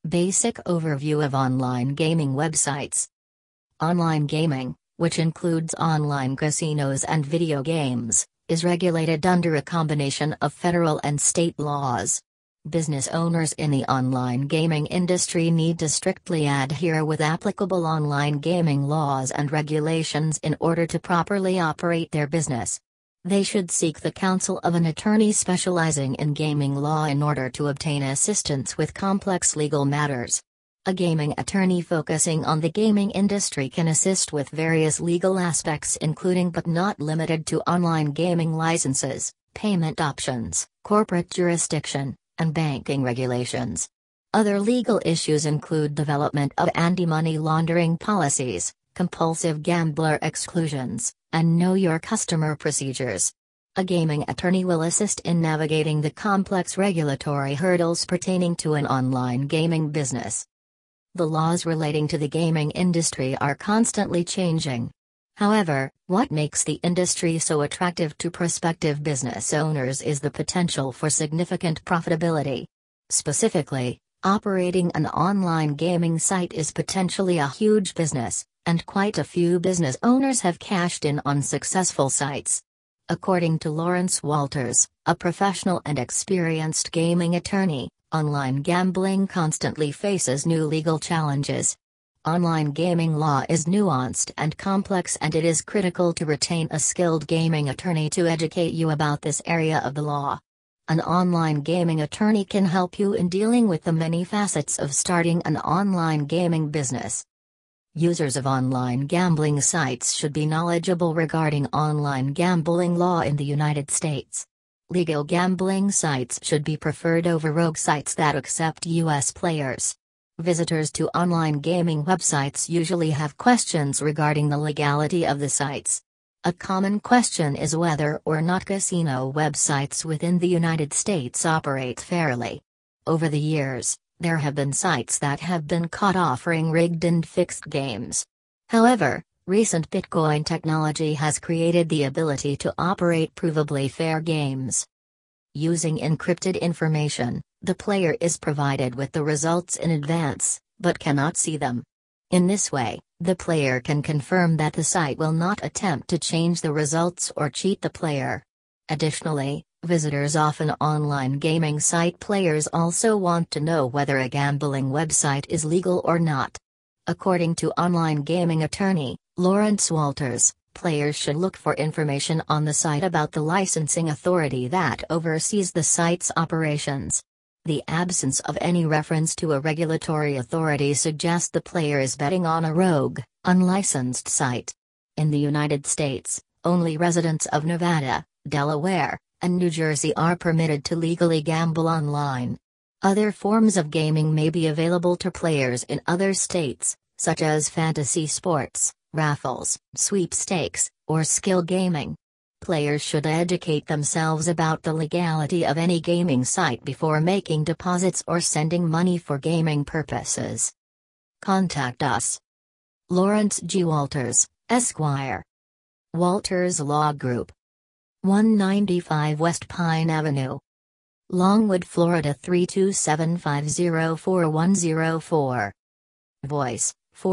Basic overview of online gaming websites. Online gaming, which includes online casinos and video games, is regulated under a combination of federal and state laws. Business owners in the online gaming industry need to strictly adhere with applicable online gaming laws and regulations in order to properly operate their business. They should seek the counsel of an attorney specializing in gaming law in order to obtain assistance with complex legal matters. A gaming attorney focusing on the gaming industry can assist with various legal aspects including but not limited to online gaming licenses, payment options, corporate jurisdiction, and banking regulations. Other legal issues include development of anti-money laundering policies, compulsive gambler exclusions, and know your customer procedures. A gaming attorney will assist in navigating the complex regulatory hurdles pertaining to an online gaming business. The laws relating to the gaming industry are constantly changing. However, what makes the industry so attractive to prospective business owners is the potential for significant profitability. Specifically, operating an online gaming site is potentially a huge business, and quite a few business owners have cashed in on successful sites. According to Lawrence Walters, a professional and experienced gaming attorney, online gambling constantly faces new legal challenges. Online gaming law is nuanced and complex, and it is critical to retain a skilled gaming attorney to educate you about this area of the law. An online gaming attorney can help you in dealing with the many facets of starting an online gaming business. Users of online gambling sites should be knowledgeable regarding online gambling law in the United States. Legal gambling sites should be preferred over rogue sites that accept U.S. players. Visitors to online gaming websites usually have questions regarding the legality of the sites. A common question is whether or not casino websites within the United States operate fairly. Over the years, there have been sites that have been caught offering rigged and fixed games. However, recent Bitcoin technology has created the ability to operate provably fair games. Using encrypted information, the player is provided with the results in advance, but cannot see them. In this way, the player can confirm that the site will not attempt to change the results or cheat the player. Additionally, visitors often online gaming site players also want to know whether a gambling website is legal or not. According to online gaming attorney Lawrence Walters, players should look for information on the site about the licensing authority that oversees the site's operations. The absence of any reference to a regulatory authority suggests the player is betting on a rogue, unlicensed site. In the United States, only residents of Nevada, Delaware, and New Jersey are permitted to legally gamble online. Other forms of gaming may be available to players in other states, such as fantasy sports, raffles, sweepstakes, or skill gaming. Players should educate themselves about the legality of any gaming site before making deposits or sending money for gaming purposes. Contact us. Lawrence G. Walters, Esquire. Walters Law Group. 195 West Pine Avenue, Longwood, Florida 327504104. Voice,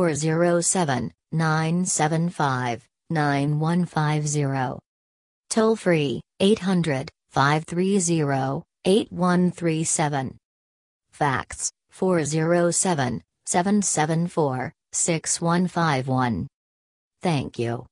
407-975-9150. Toll free, 800-530-8137. Fax, 407-774-6151. Thank you.